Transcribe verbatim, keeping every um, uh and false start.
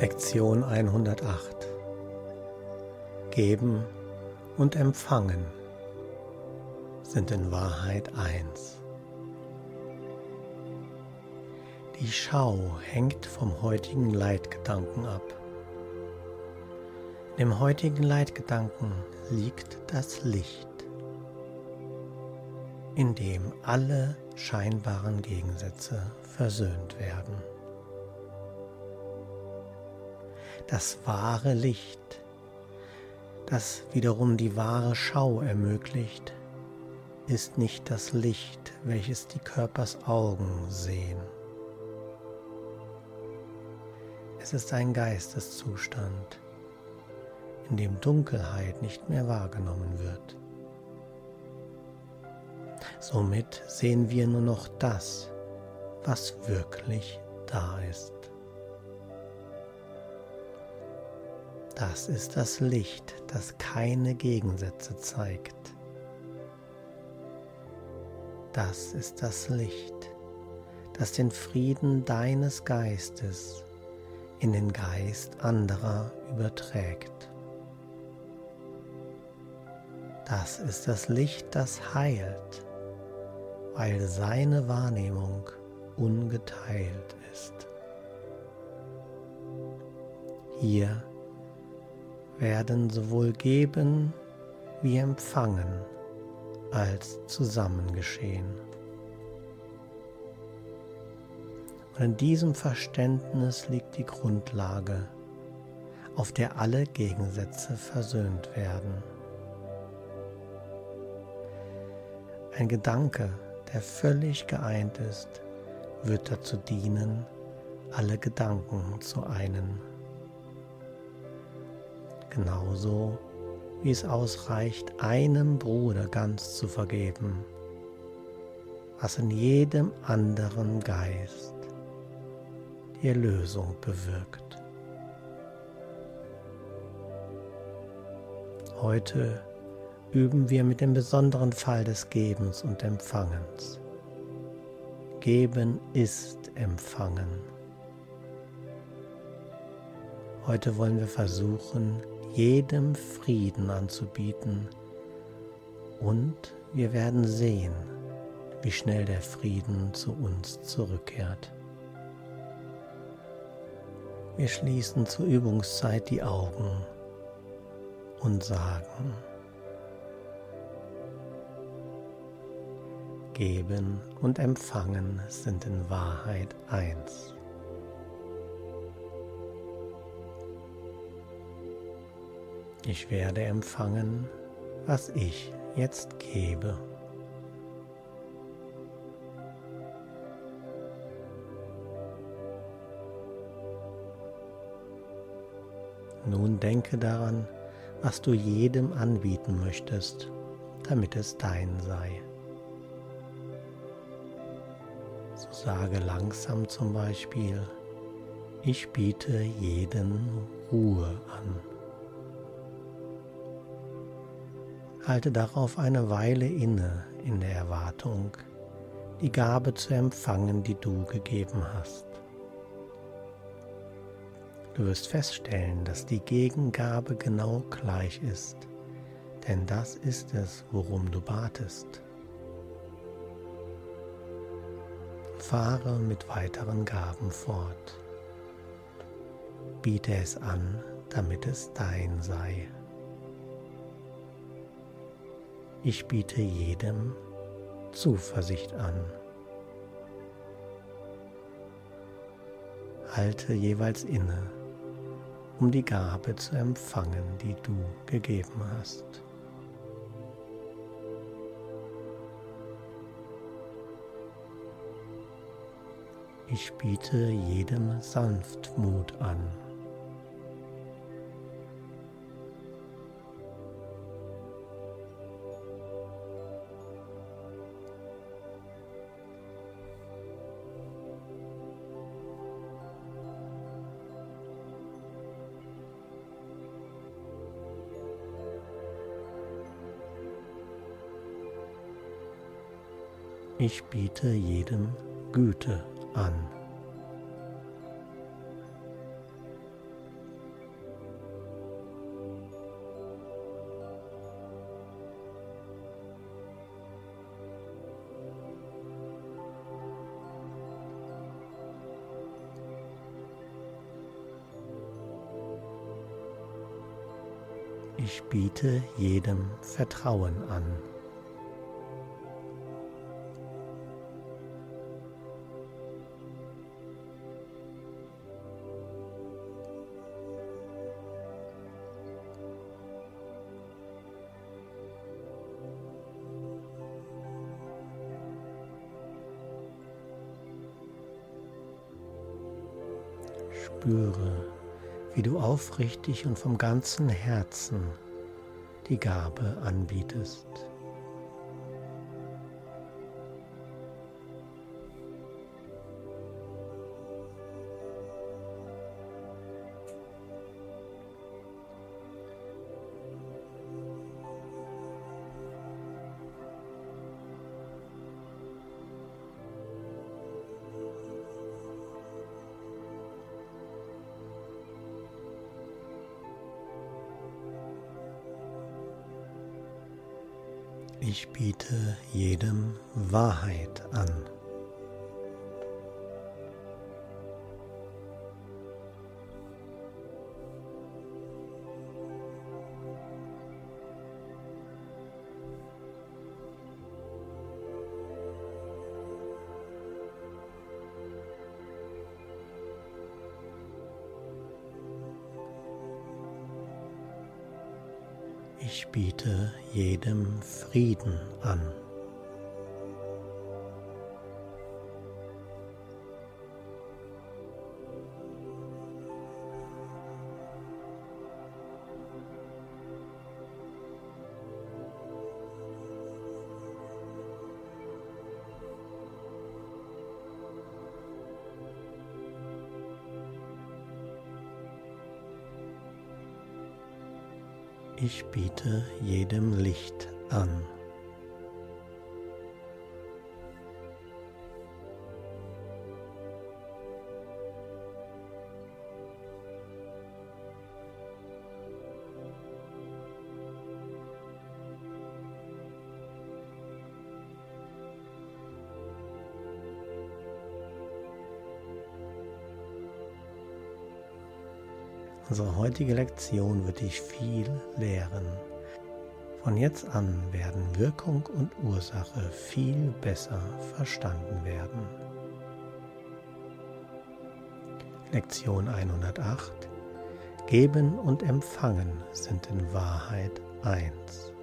Lektion hundertacht. Geben und Empfangen sind in Wahrheit eins. Die Schau hängt vom heutigen Leitgedanken ab. In dem heutigen Leitgedanken liegt das Licht, in dem alle scheinbaren Gegensätze versöhnt werden. Das wahre Licht, das wiederum die wahre Schau ermöglicht, ist nicht das Licht, welches die Körpers Augen sehen. Es ist ein Geisteszustand, in dem Dunkelheit nicht mehr wahrgenommen wird. Somit sehen wir nur noch das, was wirklich da ist. Das ist das Licht, das keine Gegensätze zeigt. Das ist das Licht, das den Frieden deines Geistes in den Geist anderer überträgt. Das ist das Licht, das heilt, weil seine Wahrnehmung ungeteilt ist. Hier werden sowohl Geben wie Empfangen als zusammen geschehen. Und in diesem Verständnis liegt die Grundlage, auf der alle Gegensätze versöhnt werden. Ein Gedanke, der völlig geeint ist, wird dazu dienen, alle Gedanken zu einen. Genauso wie es ausreicht, einem Bruder ganz zu vergeben, was in jedem anderen Geist die Erlösung bewirkt. Heute üben wir mit dem besonderen Fall des Gebens und Empfangens. Geben ist Empfangen. Heute wollen wir versuchen, jedem Frieden anzubieten, und wir werden sehen, wie schnell der Frieden zu uns zurückkehrt. Wir schließen zur Übungszeit die Augen und sagen: Geben und Empfangen sind in Wahrheit eins. Ich werde empfangen, was ich jetzt gebe. Nun denke daran, was du jedem anbieten möchtest, damit es dein sei. So sage langsam zum Beispiel: Ich biete jedem Ruhe an. Halte darauf eine Weile inne in der Erwartung, die Gabe zu empfangen, die du gegeben hast. Du wirst feststellen, dass die Gegengabe genau gleich ist, denn das ist es, worum du batest. Fahre mit weiteren Gaben fort. Biete es an, damit es dein sei. Ich biete jedem Zuversicht an. Halte jeweils inne, um die Gabe zu empfangen, die du gegeben hast. Ich biete jedem Sanftmut an. Ich biete jedem Güte an. Ich biete jedem Vertrauen an. Spüre, wie du aufrichtig und vom ganzen Herzen die Gabe anbietest. Ich biete jedem Wahrheit an. Ich biete jedem Frieden an. Ich biete jedem Licht an. Unsere heutige Lektion wird dich viel lehren. Von jetzt an werden Wirkung und Ursache viel besser verstanden werden. Lektion hundertacht. Geben und Empfangen sind in Wahrheit eins.